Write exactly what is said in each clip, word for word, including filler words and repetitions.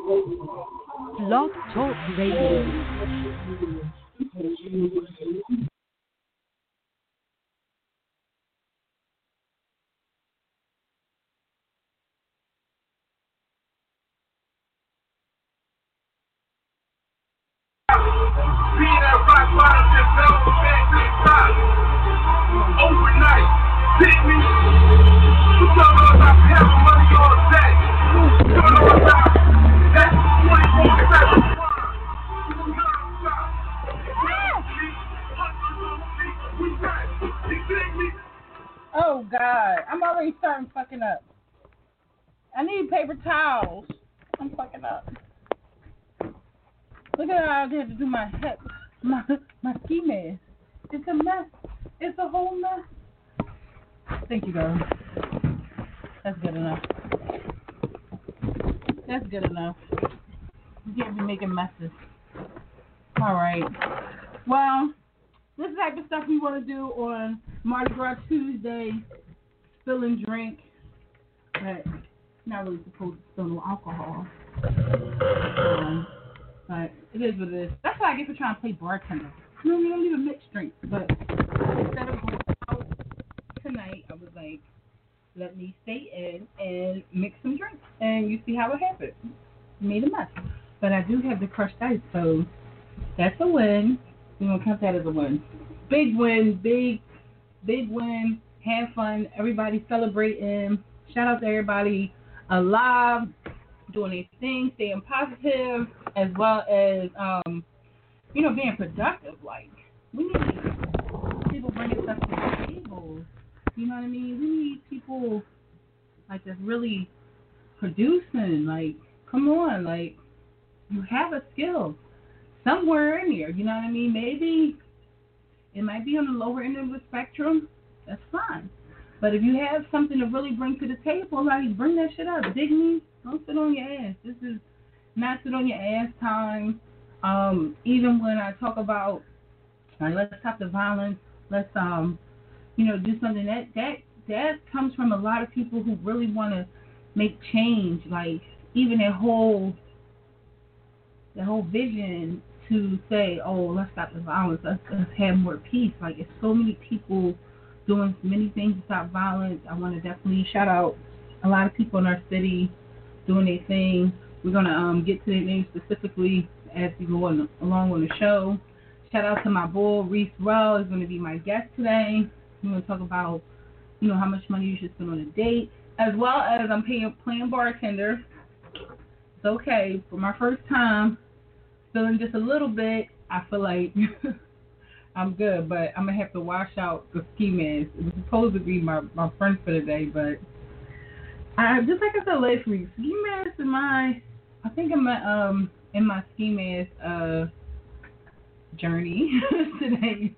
Blog Talk Radio. Being at rock bottom, just fell back to the top. Overnight, hit me. You talking about having money all day. You talking about that's twenty-four seven. Oh God, I'm already starting fucking up. I need paper towels. I'm fucking up. Look at how I had to do my hip, my my ski mask. It's a mess. It's a whole mess. Thank you, girl. That's good enough. That's good enough. You can't be making messes. All right. Well, this type of stuff we want to do on Mardi Gras Tuesday, spill and drink, but not really supposed to spill no alcohol. Um, But it is what it is. That's why I get for trying to play bartender. You know, we don't even mix drinks. But instead of going out tonight, I was like, let me stay in and mix some drinks. And you see how it happened. Made a mess. But I do have the crushed ice, so that's a win. We're going to count that as a win. Big win. Big, big win. Have fun. Everybody celebrating. Shout out to everybody alive, doing their thing, staying positive, as well as, um, you know, being productive. Like, we need people bringing stuff to the table. You know what I mean? We need people, like, that's really producing. Like, come on. Like, you have a skill somewhere in here. You know what I mean? Maybe it might be on the lower end of the spectrum. That's fine. But if you have something to really bring to the table, like, bring that shit up. Dig me. Don't sit on your ass. This is not sit on your ass time. Um, even when I talk about, like, let's stop the violence, let's, um, you know, do something that, that, that comes from a lot of people who really want to make change. Like, even that whole, that whole vision to say, oh, let's stop the violence, let's, let's have more peace. Like, it's so many people doing many things to stop violence. I want to definitely shout out a lot of people in our city doing their thing. We're going to um, get to their names specifically as we go on, along on the show. Shout out to my boy, Reese Rell, is going to be my guest today. We're going to talk about, you know, how much money you should spend on a date, as well as I'm paying, playing bartender. It's okay. For my first time, feeling just a little bit, I feel like I'm good, but I'm going to have to wash out the ski mask. It was supposed to be my, my friend for the day, but I, just like I said last week, ski mask in my, I think in my um in my ski mask uh journey today.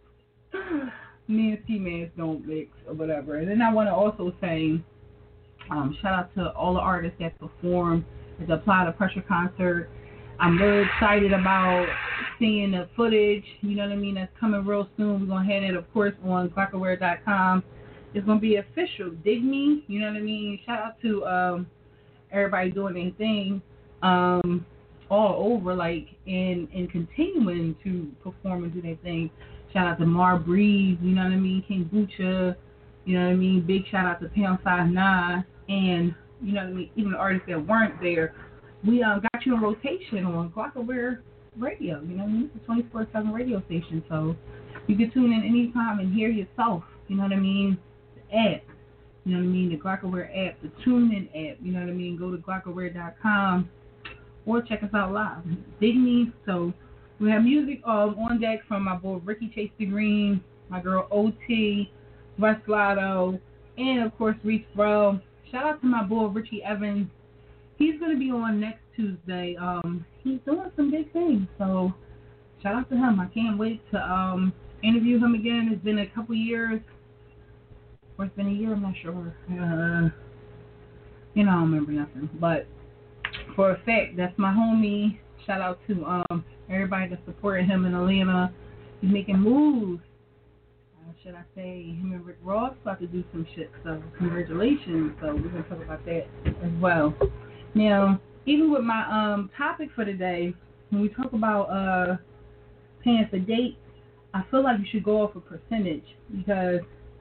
Me and ski mask don't mix or whatever. And then I want to also say, um, shout out to all the artists that performed at the Apply the Pressure concert. I'm really excited about seeing the footage. You know what I mean? That's coming real soon. We're gonna have it, of course, on glockerware dot com. It's going to be official. Dig me. You know what I mean? Shout out to um, everybody doing their thing um, all over, like, and, and continuing to perform and do their thing. Shout out to Mar Breeze, you know what I mean? King Bucha, you know what I mean? Big shout out to Pound Five Nine, and, you know what I mean? Even the artists that weren't there. We um, got you in rotation on Glockerware Radio. You know what I mean? It's a twenty-four seven radio station, so you can tune in anytime and hear yourself. You know what I mean? App, you know what I mean, the Glockerware app, the TuneIn app, you know what I mean, go to glockerware dot com or check us out live. Dig me. So we have music um, on deck from my boy Ricky Chase the Green, my girl O T, Russ Lotto, and of course Reese Bro. Shout out to my boy Richie Evans. He's going to be on next Tuesday. Um, he's doing some big things, so shout out to him. I can't wait to um, interview him again. It's been a couple years. Or it's been a year, I'm not sure. Uh, you know, I don't remember nothing. But for a fact, that's my homie. Shout out to um everybody that's supporting him in Atlanta. He's making moves. Uh, should I say him and Rick Ross about to do some shit, so congratulations. So we're going to talk about that as well. Now, even with my um topic for today, when we talk about uh paying for dates, I feel like you should go off a percentage because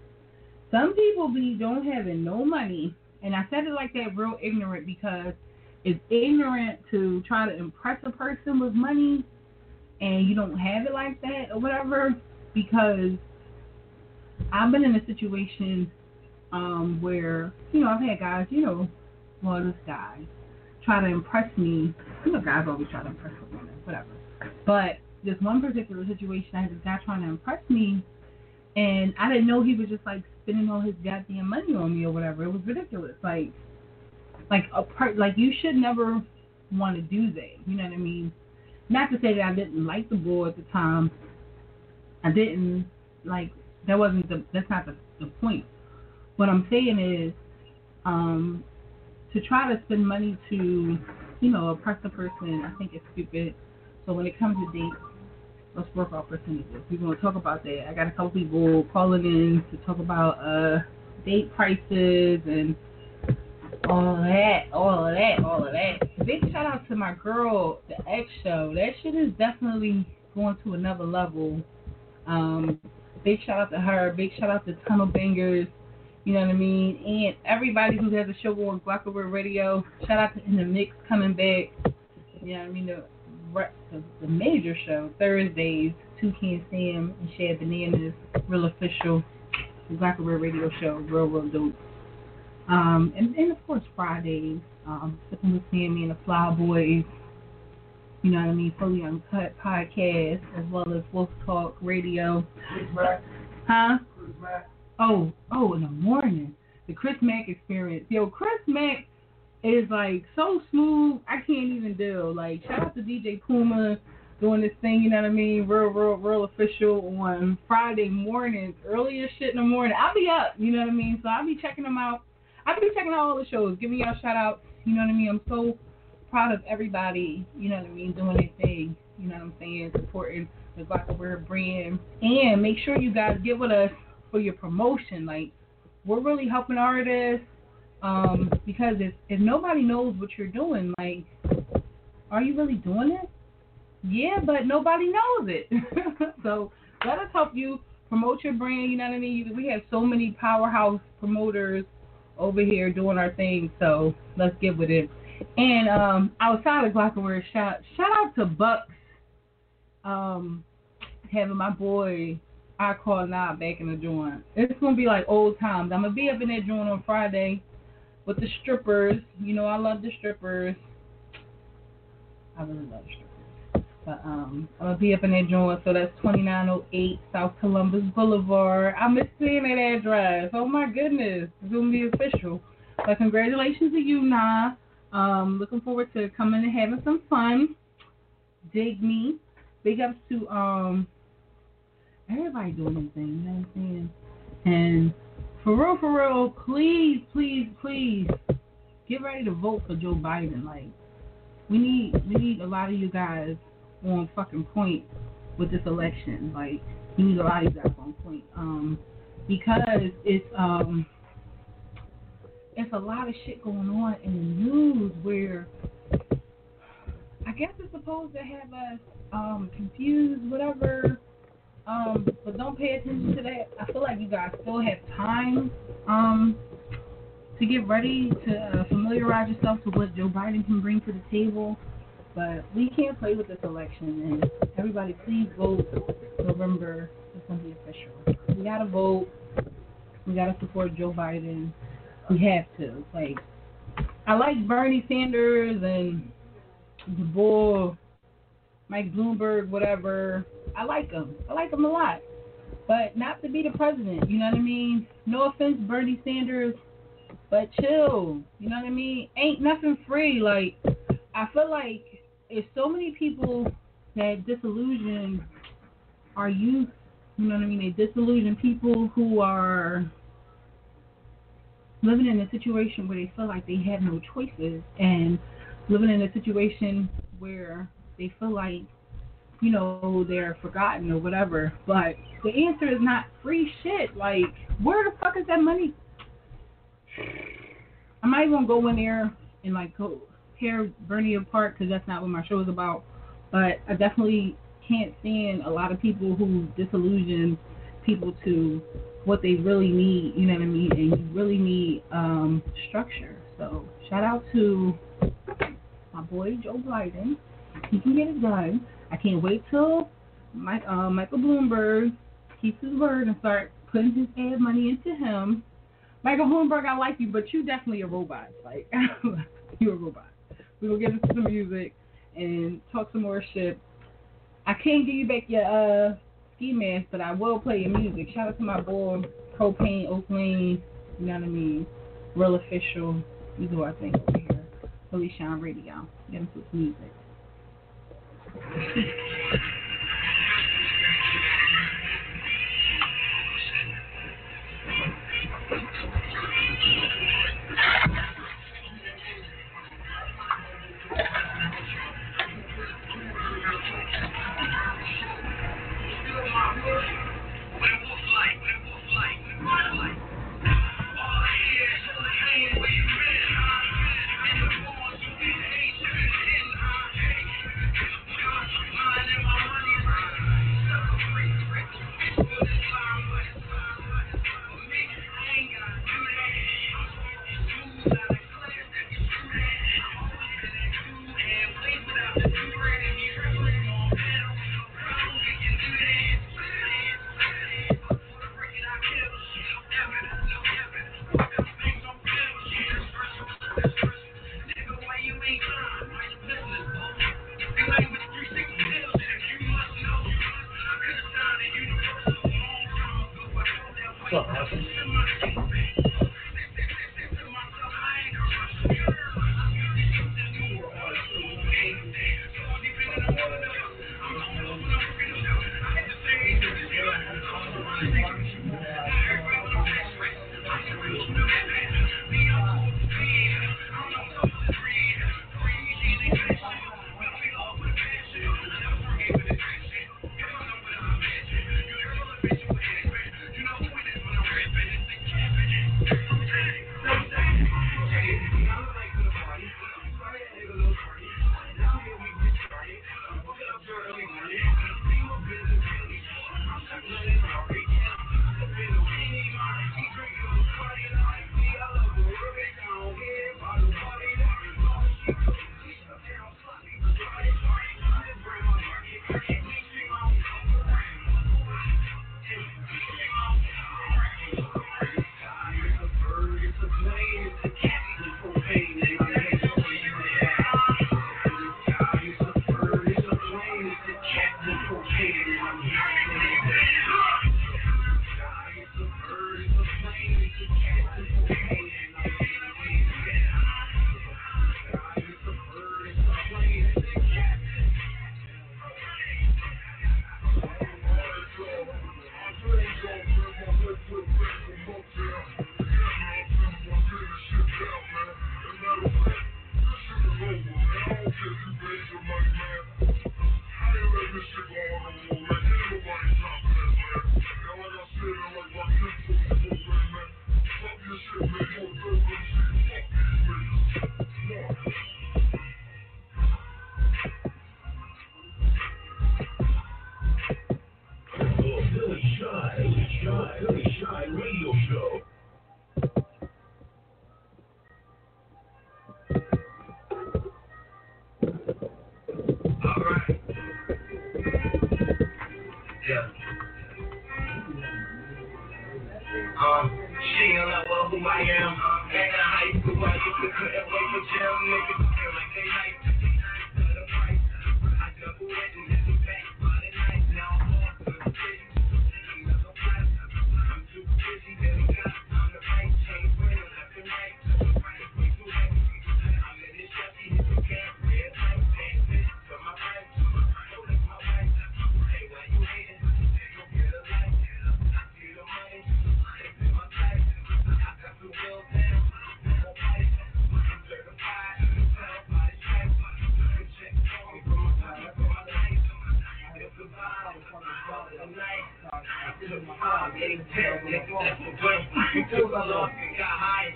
some people be don't having no money, and I said it like that real ignorant because it's ignorant to try to impress a person with money and you don't have it like that or whatever, because I've been in a situation um, where, you know, I've had guys, you know, well, this guy try to impress me. You know, guys always try to impress women, whatever. But this one particular situation, I had this guy trying to impress me, and I didn't know he was just, like, spending all his goddamn money on me or whatever. It was ridiculous. Like, like a part, like, you should never want to do that. You know what I mean? Not to say that I didn't like the boy at the time. I didn't, like, that wasn't the, that's not the, the point. What I'm saying is, um, to try to spend money to, you know, oppress a person, I think it's stupid. So when it comes to dates, let's work out percentages. We're going to talk about that. I got a couple people calling in to talk about uh, date prices and all of that, all of that, all of that. Big shout out to my girl, the X Show. That shit is definitely going to another level. Um, big shout out to her. Big shout out to Tunnel Bangers. You know what I mean? And everybody who has a show on Glockable Radio. Shout out to In the Mix coming back. You know what I mean? The, the, the major show, Thursdays, Toucan Sam and Shad Bananas, real official. The Glockable Radio show, real, real dope. Um, and, and of course Fridays, um, Sipping with Sammy and the Fly Boys, you know what I mean, Fully Uncut podcast, as well as Wolf Talk Radio. Chris Mack. Huh? Chris Mack. Oh, oh, in the morning. The Chris Mack experience. Yo, Chris Mack is like so smooth, I can't even deal. Like, shout out to D J Puma doing this thing, you know what I mean, real, real, real official on Friday mornings, early as shit in the morning. I'll be up, you know what I mean, so I'll be checking them out. I'll be checking out all the shows, giving y'all shout outs, you know what I mean. I'm so proud of everybody, you know what I mean, doing their thing, you know what I'm saying, supporting the Glockable brand. And make sure you guys get with us for your promotion. Like, we're really helping artists, um, because if, if nobody knows what you're doing, like, are you really doing it? Yeah, but nobody knows it. So let us help you promote your brand, you know what I mean. We have so many powerhouse promoters over here doing our thing, so let's get with it. And um, outside of Glockable, shout shout out to Bucks, um, having my boy I Call Now back in the joint. It's gonna be like old times. I'm gonna be up in that joint on Friday with the strippers. You know I love the strippers. I really love strippers. But um, I'm gonna be up in that joint. So that's twenty-nine oh eight South Columbus Boulevard. I miss seeing that address. Oh my goodness, it's gonna be official. But congratulations to you, Nah. Um, looking forward to coming and having some fun. Dig me. Big ups to um everybody doing their thing, you know what I'm saying? And for real, for real, please, please, please get ready to vote for Joe Biden. Like, we need we need a lot of you guys on fucking point with this election. Like, we need a lot of you guys on point. Um, because it's um it's a lot of shit going on in the news where I guess it's supposed to have us um confused, whatever. Um, but don't pay attention to that. I feel like you guys still have time um, to get ready to uh, familiarize yourself to what Joe Biden can bring to the table. But we can't play with this election. And everybody, please vote November. It's going to be official. We got to vote. We got to support Joe Biden. We have to. Like, I like Bernie Sanders and the bull, Mike Bloomberg, whatever. I like him. I like him a lot. But not to be the president, you know what I mean? No offense, Bernie Sanders, but chill. You know what I mean? Ain't nothing free. Like, I feel like it's so many people that disillusion our youth. You know what I mean? They disillusion people who are living in a situation where they feel like they have no choices and living in a situation where they feel like, you know, they're forgotten or whatever. But the answer is not free shit. Like, where the fuck is that money? I'm not even going to go in there and, like, go tear Bernie apart because that's not what my show is about. But I definitely can't stand a lot of people who disillusion people to what they really need, you know what I mean? And you really need um, structure. So shout out to my boy Joe Biden. He can get it done. I can't wait till Mike, uh, Michael Bloomberg keeps his word and start putting his ad money into him. Michael Bloomberg, I like you, but you definitely a robot. Like, you're a robot. We're going to get into some music and talk some more shit. I can't give you back your uh, ski mask, but I will play your music. Shout out to my boy, Propane Oakland, you know what I mean? Real Official. These are our things over here. Holy Shine Radio. Get into some music.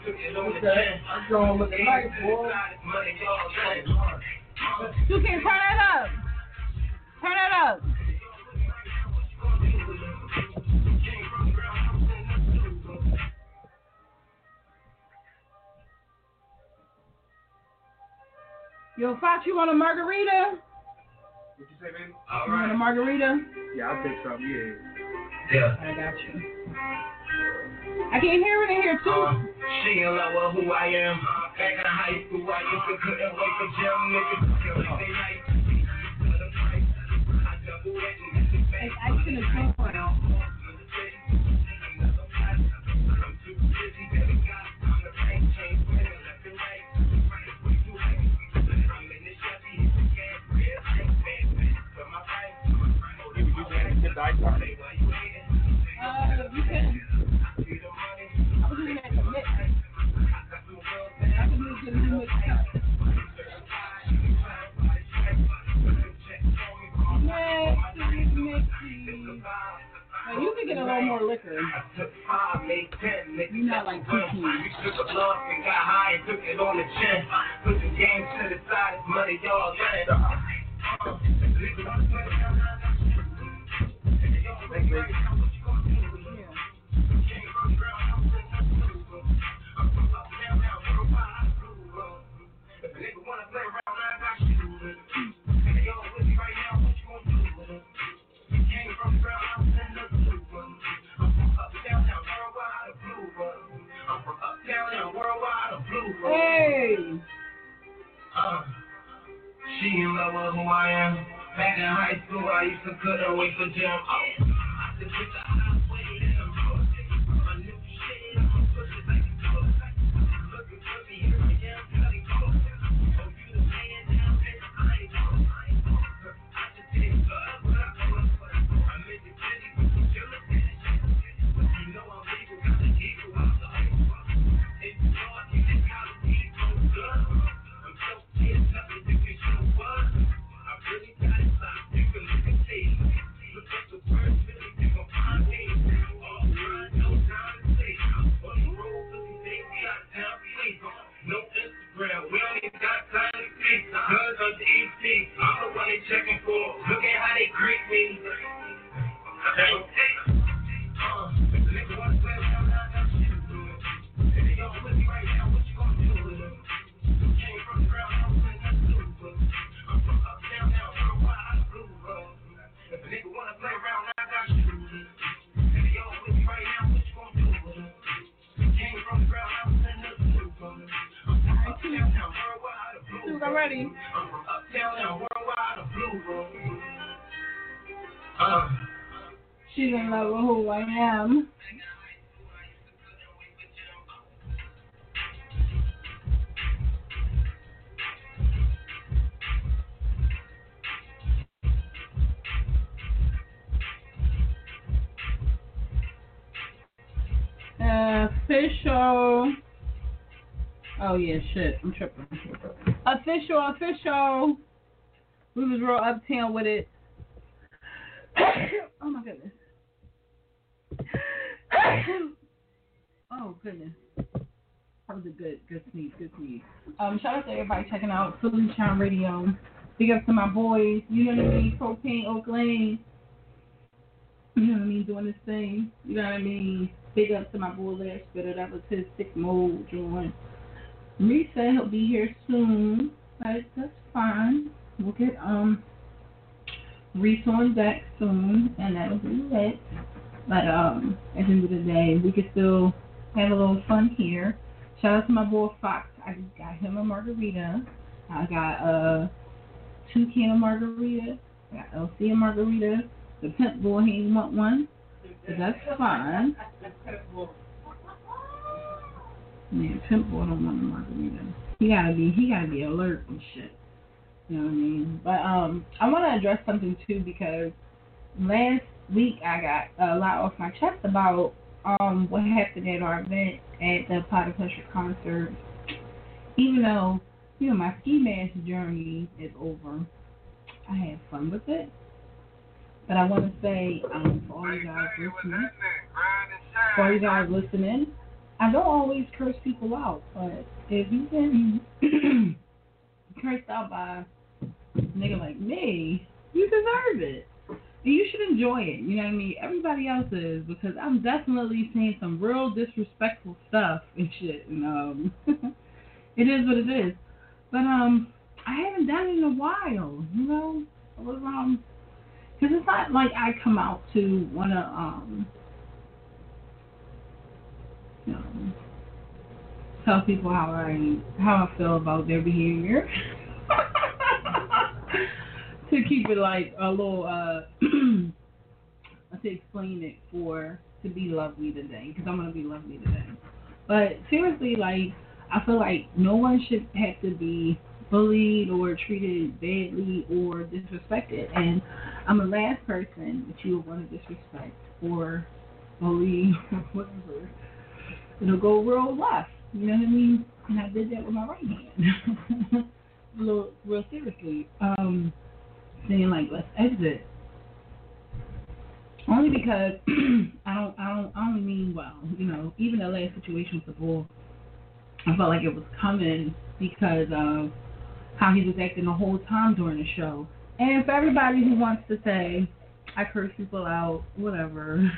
I'm going with the light, boy. You can turn it up. Turn it up. Yo, Fox, you want a margarita? What you say, baby? All you right. Want a margarita? Yeah, I'll take some, yeah. Yeah. I got you. I can't hear it in here, too. Uh, she in love with who I am. Back in high school, I used to couldn't wait for gym. Niggas feel like they like. It's ice in the can. Uh, you can. I was looking at the mix. I can move to the mix. Now you can get a little more liquor. You're not like two Hey! Uh, she in love with who I am. Back in high school, I used to couldn't wait for gym. Oh, I could put the highway in the road. My new shit, I'm pushing like a toast. Looking for me, here I am, cutting close. Oh, you the man now, bitch, I ain't close. I just did it, but what I call it. I'm in the city with the killer bitch. You know I'm legal, got the eagle out the home. If you know I think it's got to be so good. I'm so pissed, nothing you can show what. I really got it locked, you can look and see. Look at the words, really, you gon' find me. All run, no time to sleep. On the road, looking things, got time to sleep. No Instagram, we don't even got time to speak. Cause I'm the E C, I'm the one they checking for. Look at how they greet me. Hey, hey. Uh, nigga wanna play around, now I got shit to do it. If they don't with me right now, what you gonna do with it? Came from the ground, I'm playing that blue book. I'm from uptown, now worldwide, I'm blue road. If a nigga wanna play around, now I got shit to do it. If they don't with me right now, what you gonna do with it? Came from the ground, I'm playing that blue book. I'm from uptown, now worldwide, I'm blue road. I'm ready. I'm from uptown, now worldwide, I'm blue road. Uh. She's in love with who I am. Official. Oh yeah, shit. I'm tripping. Official, official. We was real uptown with it. Oh my goodness. Oh goodness. That was a good, good sneeze, good sneeze. Um, shout out to everybody checking out Philly Town Radio. Big up to my boys. You know what I mean? Propane Oak Lane. You know what I mean? Doing this thing. You know what I mean? Big up to my boy Larry Spitter. That was his sick mode joint. Reese said he'll be here soon. But that's fine. We'll get um Reese on deck soon, and that'll be lit. But um, at the end of the day, we can still have a little fun here. Shout out to my boy Fox. I just got him a margarita. I got uh two can of margarita. I got L C a margarita. The pimp boy, he ain't want one, but that's fine. Yeah, pimp boy don't want a margarita. He gotta be, he gotta be alert and shit. You know what I mean? But um, I want to address something too, because last week I got a lot off my chest about um what happened at our event at the Pot of Pressure concert. Even though, you know, my ski mask journey is over, I had fun with it. But I want to say, um, for all you guys listening, for all you guys listening, I don't always curse people out, but if you've been cursed out by a nigga like me, you deserve it. And you should enjoy it, you know what I mean? Everybody else is, because I'm definitely seeing some real disrespectful stuff and shit, and um, it is what it is. But um, I haven't done it in a while, you know? I was, um, because it's not like I come out to want to, um, you know, tell people how I how I feel about their behavior. To keep it like a little, uh, to explain it for to be lovely today, because I'm gonna be lovely today. But seriously, like I feel like no one should have to be bullied or treated badly or disrespected, and I'm the last person that you would want to disrespect or bully or whatever. It'll go real left, you know what I mean? And I did that with my right hand. a little, real seriously. Um, saying like, let's exit. Only because I don't, I don't, I don't mean well. You know, even the last situation with the bull, I felt like it was coming because of how he was acting the whole time during the show. And for everybody who wants to say I curse people out, whatever.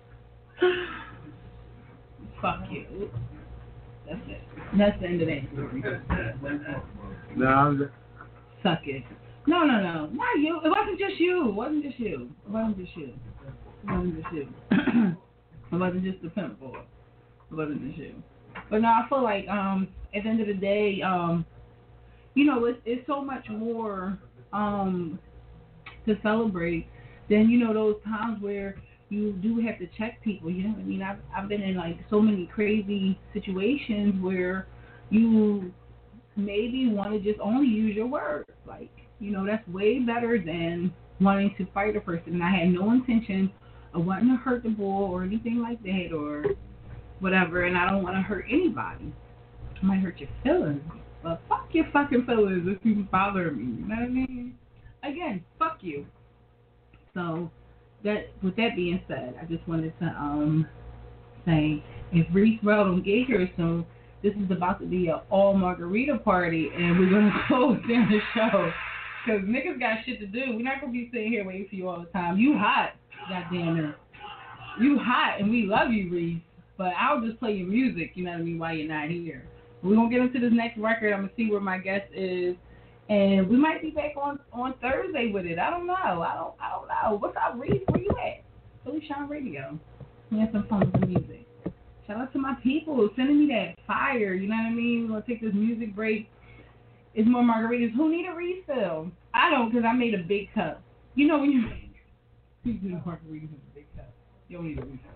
Fuck you. That's it. That's the end of that story. No, I'm just... Suck it. No, no, no. Not you. It wasn't just you. It wasn't just you. It wasn't just you. It wasn't just you. It wasn't just the pimp boy. It wasn't just you. But no, I feel like um, at the end of the day, um, you know, it's, it's so much more um, to celebrate than, you know, those times where you do have to check people, you know what I mean? I've, I've been in, like, so many crazy situations where you maybe want to just only use your words. Like, you know, that's way better than wanting to fight a person. And I had no intention of wanting to hurt the bull or anything like that or whatever, and I don't want to hurt anybody. I might hurt your feelings, but fuck your fucking feelings if you bother me, you know what I mean? Again, fuck you. So, that with that being said, I just wanted to um say, if Reese Rel don't get here soon, this is about to be an all margarita party, and we're going to close down the show. Because niggas got shit to do. We're not going to be sitting here waiting for you all the time. You hot, goddamn it. You hot, and we love you, Reese. But I'll just play your music, you know what I mean, while you're not here. We're going to get into this next record. I'm going to see where my guest is. And we might be back on, on Thursday with it. I don't know. I don't I don't know. What's up, Reese? Where you at? Philly Shine Radio. We had some fun with the music. Shout out to my people sending me that fire. You know what I mean? We're going to take this music break. It's more margaritas. Who need a refill? I don't, because I made a big cup. You know when you make you do margaritas in a big cup. You don't need a refill.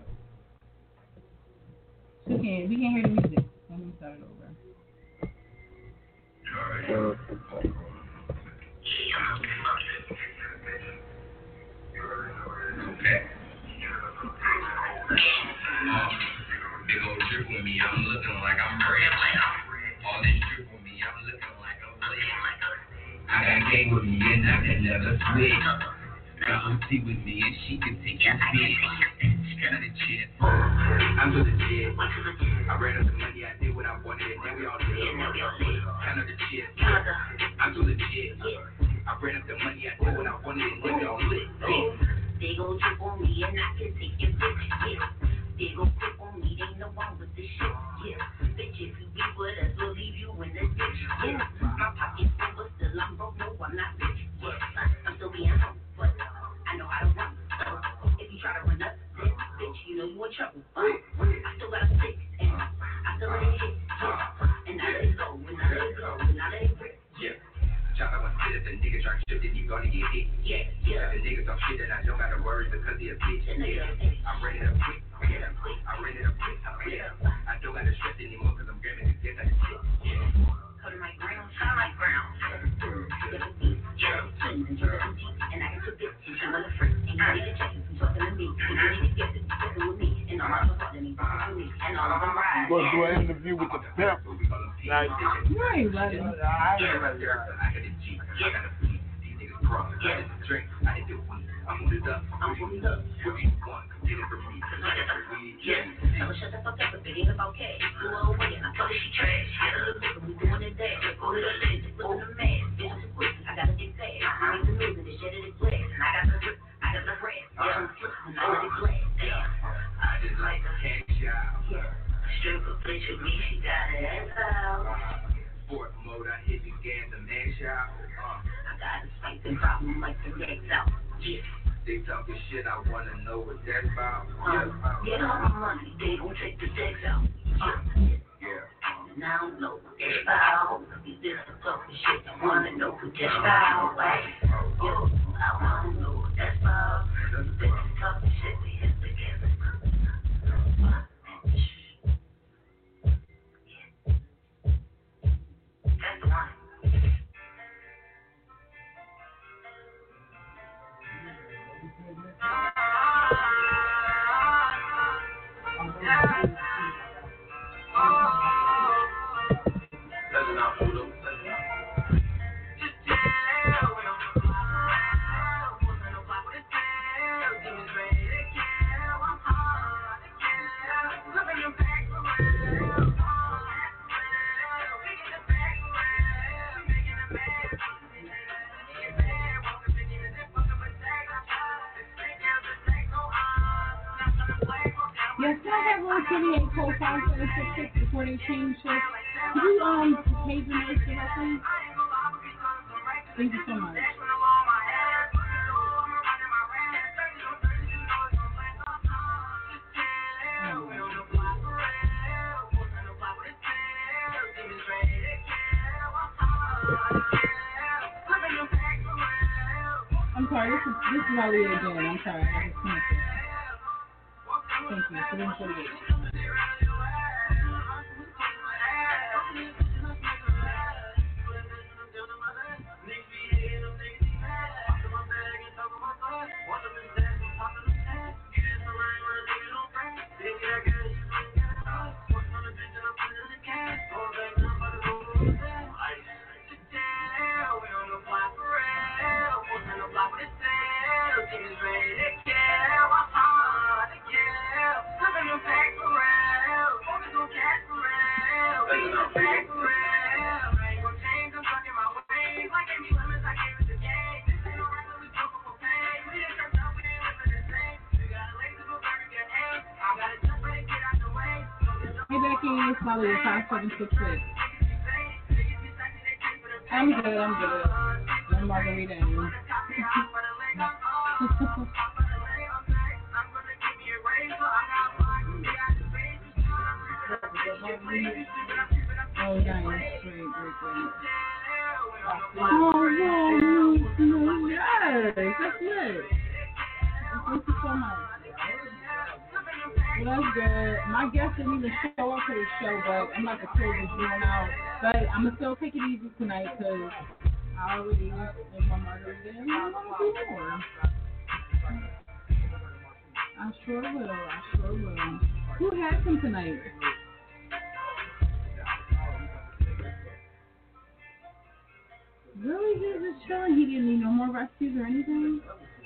We can't, we can't hear the music. Let me start it over. Uh, Okay. Big old drip with me, I'm looking like I'm brand. All this drip with me, I'm looking like I'm brand. I got game with me and I can never switch. Got O T with me and she can take your bitch. Kind of the shit. I'm to the jet. I ran up the money, I did what I wanted, and then we all did. Kind of the shit. I'm to the jet. I ran up the money, I did what I wanted, and then we all lit. They gon' trip on me and I can take your bitch, yeah. They gon' trip on me, they know I'm with this shit, yeah. Bitch, if you be with us, we'll leave you in the ditch, yeah. My pocket's full, but still I'm broke, no, I'm not rich, yeah. I'm still being humble, but I know how to run, uh, if you try to run up, then, bitch, you know you in trouble, uh, I still got a stick, and I still let it hit, yeah. And I let it go, and I let it go, and I let it rip, yeah. Chop out my shit if the nigga try shit, then you gonna get hit. Yeah, yeah. If the nigga talk shit, then I don't gotta worry because he a bitch. Yeah. I'm ready to quit. Yeah. I'm ready to quit. Yeah. I don't gotta stress anymore because I'm grabbing this shit like shit. Yeah. Go to my ground, go to my ground. Yeah. And I can put this in some other friends. And you need to check it from talking to me. And you need to get it from talking with me. And all of them talking to me, talking to me. And all of them ride. We're going to do an interview with the pimp. Like, You ain't ready. I ain't ready. I got a G. I got a police. These niggas cross. Yeah. Drink, I hit the weed. I'm on it up. I'm on it up. What you want? Come get it from me. Cause I got the weed. Yeah. Tell her shut the fuck up if it ain't about cash. Do her away and I told her she trash. Get a little nigga, we doing it there. Go to the lid, just put in the mask. Bitch, I'm quick. I got a big bag. I need the news and the shit of the glass. And I got the drip. I got the red. Yeah. I'm flipping. I got the glass. Damn. I just like to cash out. Yeah. Stripper bitch with me, she got her ass out. Sport mode, I hit the gas and mash out. Uh, I got a fighting problem like the next out. Yeah. They talking shit, I wanna know what that's about. Um, yeah, get all my money, they gon' take the sex out. Uh, yeah. And I don't know what that's about. Is this some talking shit? I wanna know what that's about. Right? Yo, I wanna know what that's about. Bitches talking shit, we hit together. That's the one. Yes, can I have one twenty-eight code five seven six six before they change shit? Could you um page the notes directly? Thank you so much. I'm sorry, this is this is Ali again. I'm sorry, I just connected. Thank you. seven forty-eight. Hey Becky, it's Molly at five seven six six. I'm good, I'm good. I'm margarita in. Oh, nice. Great, great, great. Oh, no, no, yes. That's lit. Thank you so much. Well, that's good. My guest didn't even show up to the show, but I'm about to close this room out. But I'm going to still take it easy tonight because I already in my margarita and I want to do more. I sure will. I sure will. Who had some tonight? Really? He was just chilling? He didn't need no more recipes or anything?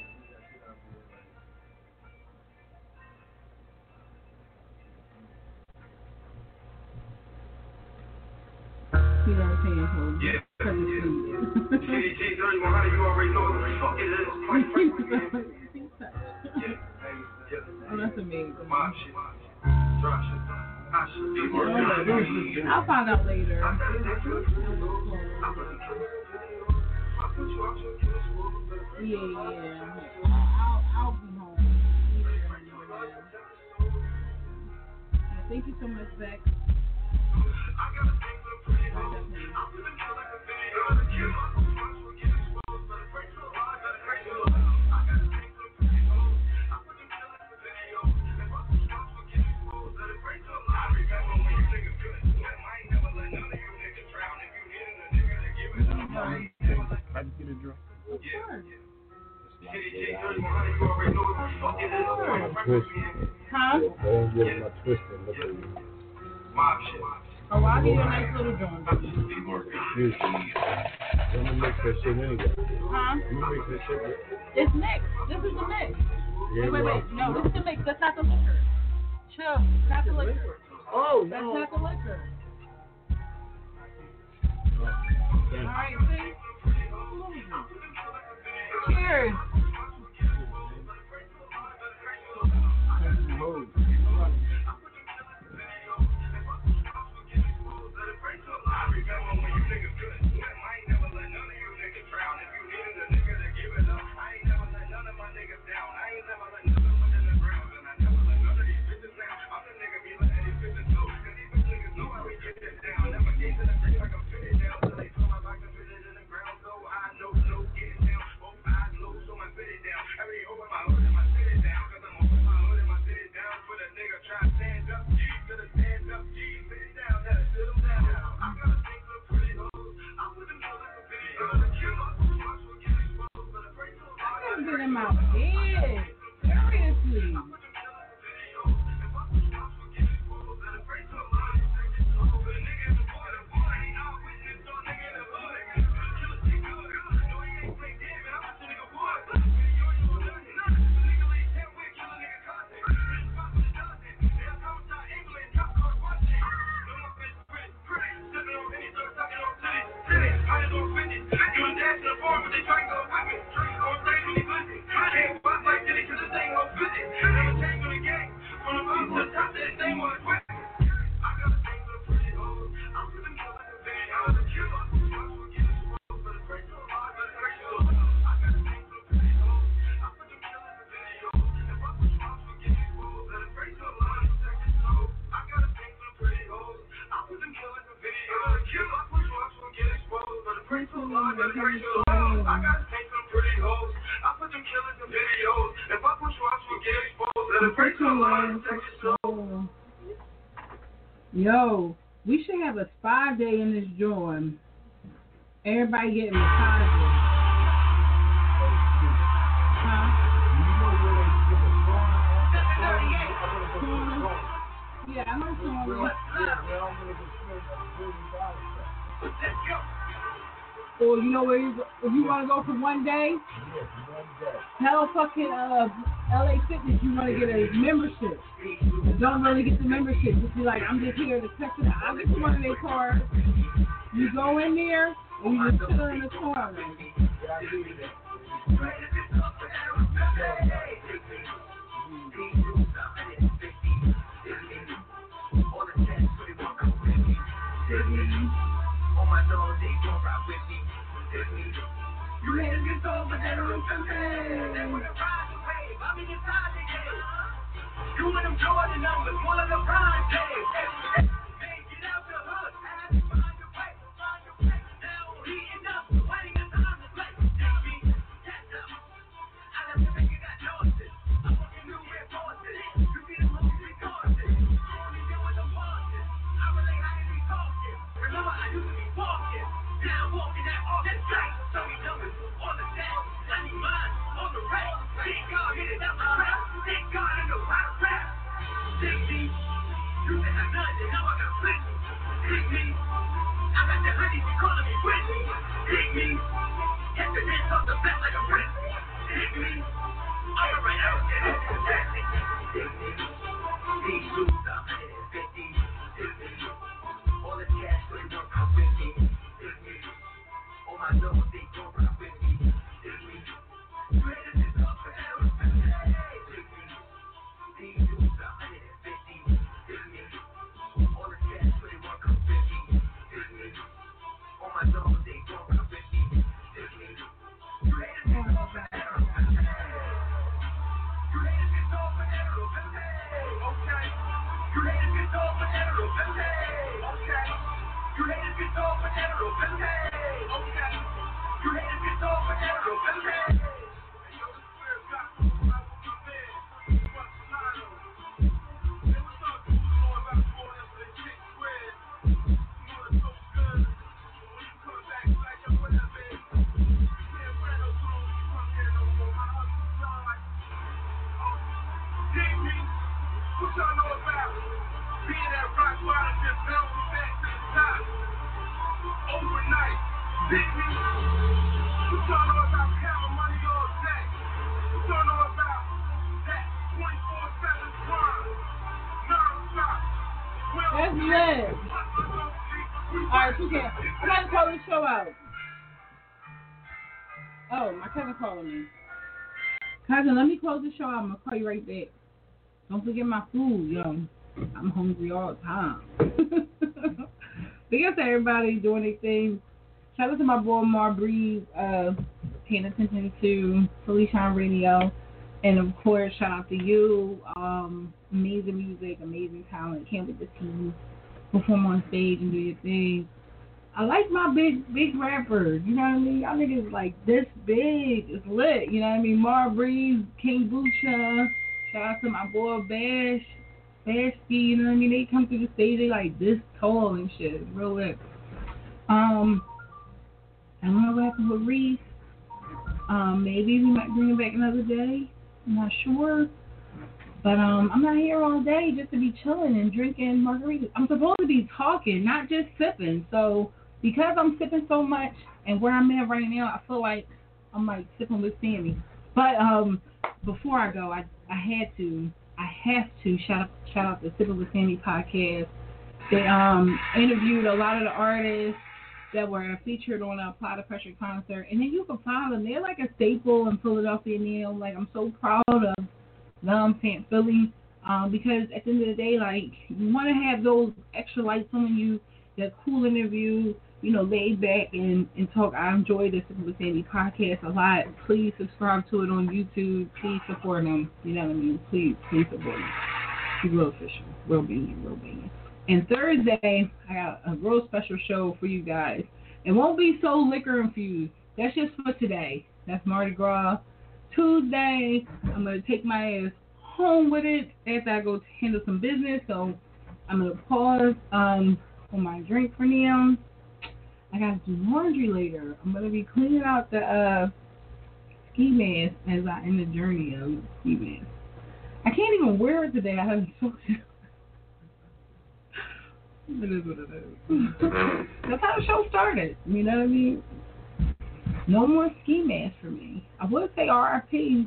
He never paying for it. Yeah. Because it's G G thirty-one hundred, you already know what the fuck it is. Oh, that's amazing. Mob shit. Drop shit. Hot shit. I'll find out later. Yeah, yeah. I'll, I'll be home. Yeah, thank you so much, Beck. I just get a drink. Of course. Twisted. Huh? I don't get my twisted. Look at me. Mob shit. Oh, well, I'll give you a nice little joint. Yes. I'm gonna mix that shit anyway. Huh? I'm gonna mix that shit. It's mixed. This is the mix. Yeah, Wait, wait, well, wait. No, this is the mix. That's not the liquor. Chill. Not the liquor. Oh, That's no. not the liquor. Damn. All right, see? Cheers. Get in my head. Seriously. Yo, we should have a spa day in this joint. Everybody getting massages. Huh? Yeah, I know someone. Or you know where you, if you want to go for one day, tell fucking uh, L A Fitness you want to get a membership. Don't really get the membership. Just be like, I'm just here to check it out. I'll get you one of their cards. You go in there and you just chill in the corner. You ready to get over that roof and you and them Jordan numbers, one of the prime days. Get out the hood, ass, find your way, find your way. Now heating up, waiting the time to play. Take me, catch up. I love to make you got noises. I'm fucking new reinforces. You be the most resources. Only deal with the bosses. I relate how you be talking. Remember, I used to be walking. Now I'm walking that off this track. So we numbers on the set. I need mine on the rack. Thank God, hit it out the trap. Thank God, I know how to rap. Take me. You said I nothing, now I got plenty. Take me. I got the honeys, you calling me Whitney. Take me. Catch the dance off the back like a prince. Take me. I'm right out there. Take me. These shoes are one hundred fifty. Take me. All the cash for the work I'm with me. Take me. All my dogs, they don't rock with me. Take me. You ready to talk for hours? Take me. These shoes are one hundred fifty. Take me. All the cash for the work I'm with me. Take me. All my dogs, they don't rock with me. Take me. You ready to talk for hours? You ready to talk for hours? Okay. You ready to talk for hours? Okay. You ready to talk for hours? Okay. You ready to talk for hours? What y'all know about being at rock bottom, just bouncing back to cousin calling me. Cousin, let me close the show. I'm gonna call you right back. Don't forget my food, yo. I'm hungry all the time. Big up to everybody doing their thing. Shout out to my boy Mar Breeze, uh, paying attention to Felicia Radio. And of course, shout out to you. Um, amazing music, amazing talent. Can't wait to see you perform on stage and do your thing. I like my big, big rappers. You know what I mean? Y'all niggas like this big. It's lit. You know what I mean? Mar Breeze, King Bucha. Shout out to my boy Bash. Bashki, you know what I mean? They come through the stage, they like this tall and shit. It's real lit. Um, I don't know what happened with Reese. Um, maybe we might bring it back another day. I'm not sure. But um, I'm not here all day just to be chilling and drinking margaritas. I'm supposed to be talking, not just sipping. So because I'm sipping so much and where I'm at right now, I feel like I'm like sipping with Sammy. But um, before I go, I I had to I have to shout out shout out the Sipping with Sammy podcast. They um interviewed a lot of the artists that were featured on a Apply the Pressure concert, and then you can find them. They're like a staple in Philadelphia now. Like, I'm so proud of them, Saint Philly, um, because at the end of the day, like, you want to have those extra lights on you, that cool interview, you know, laid back and, and talk. I enjoy the Sipping with Sammy podcast a lot. Please subscribe to it on YouTube. Please support them. You know what I mean? Please, please support them. He's real official. Real banging, real banging. And Thursday, I got a real special show for you guys. It won't be so liquor infused. That's just for today. That's Mardi Gras. Tuesday, I'm going to take my ass home with it after I go handle some business. So I'm going to pause um, on my drink for now. I got to do laundry later. I'm going to be cleaning out the uh, ski mask as I end the journey of the ski mask. I can't even wear it today. I haven't spoken to it. It is what it is. That's how the show started. You know what I mean? No more ski mask for me. I would say R I P,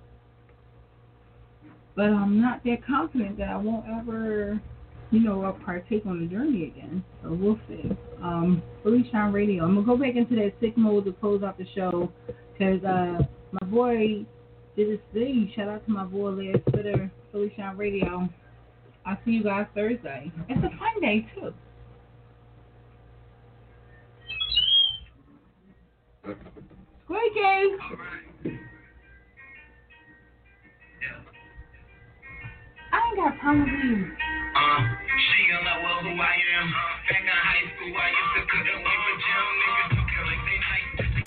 but I'm not that confident that I won't ever, you know, partake on the journey again. So we'll see. Um, Felicia Radio. I'm going to go back into that sick mode to close out the show because uh, my boy did his thing. Shout out to my boy Larry Twitter, Felicia Radio. I'll see you guys Thursday. It's a fun day, too. Squeaky! I ain't got time to leave. Uh, she in love with who I am. Back in high school, I used to cook and wait